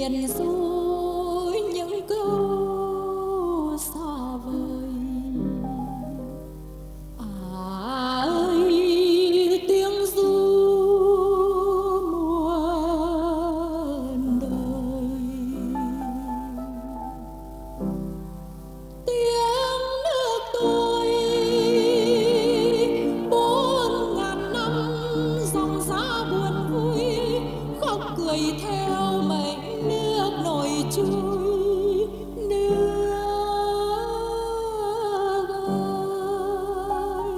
miền du những câu xa vời. Ơi tiếng ru muôn đời, tiếng nước tôi 4.000 năm dòng dã buồn vui, khóc cười theo mệnh nước nổi trôi. Nước ơi,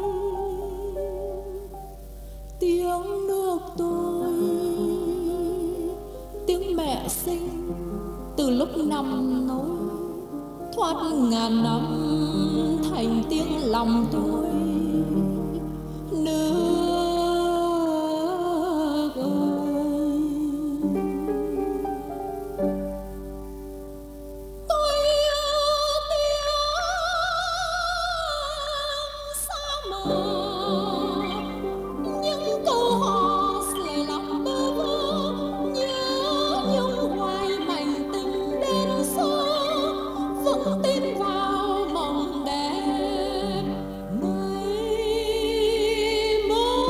tiếng nước tôi, tiếng mẹ sinh từ lúc nằm nối, thoát ngàn năm thành tiếng lòng tôi. Nước ơi, tôi yêu tiếng xa mờ, những câu hò sưởi lòng bơ vơ, nhớ nhung hoài mảnh tình đến xưa, vững tin vào mộng đẹp ngày mơ.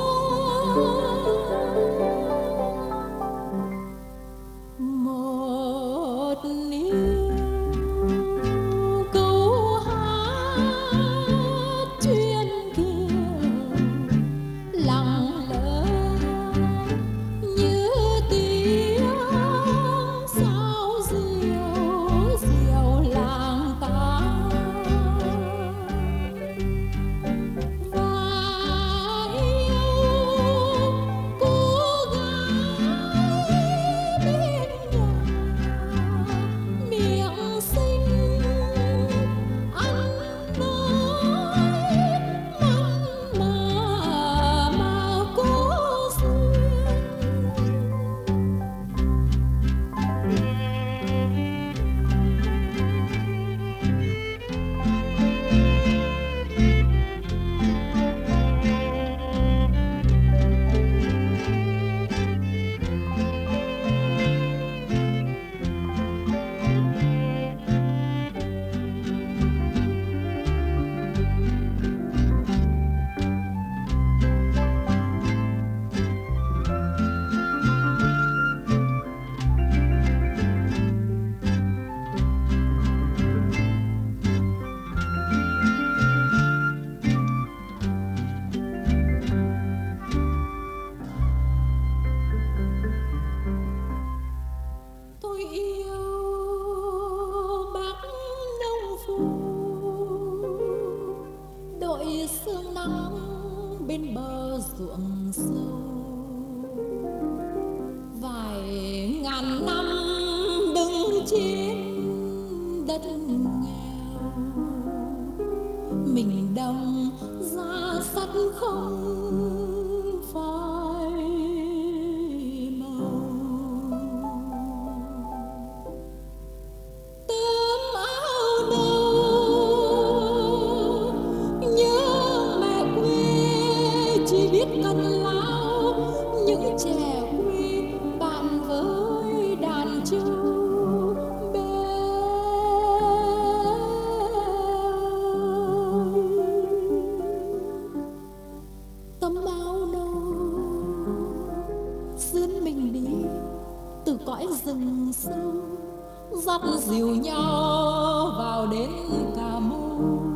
Một niềm câu hát chuyên kia lặng lẽ như tiếng sao diều diều làng ta. Và yêu cô gái bên nhà miệng xinh ăn nói mặn mà cố duyên. Tôi yêu bác nông phu đội sương nắng bên bờ ruộng sâu. Vài ngàn năm đứng trên đất nghèo, mình đồng ra sắt không phai màu. Tấm áo đâu nhớ mẹ quê, chỉ biết cần lao những trẻ quê bạn với đàn trâu bé. Tấm áo đâu xuyên mình đi từ cõi rừng sâu, dắt dìu nhau vào đến Cà Mau.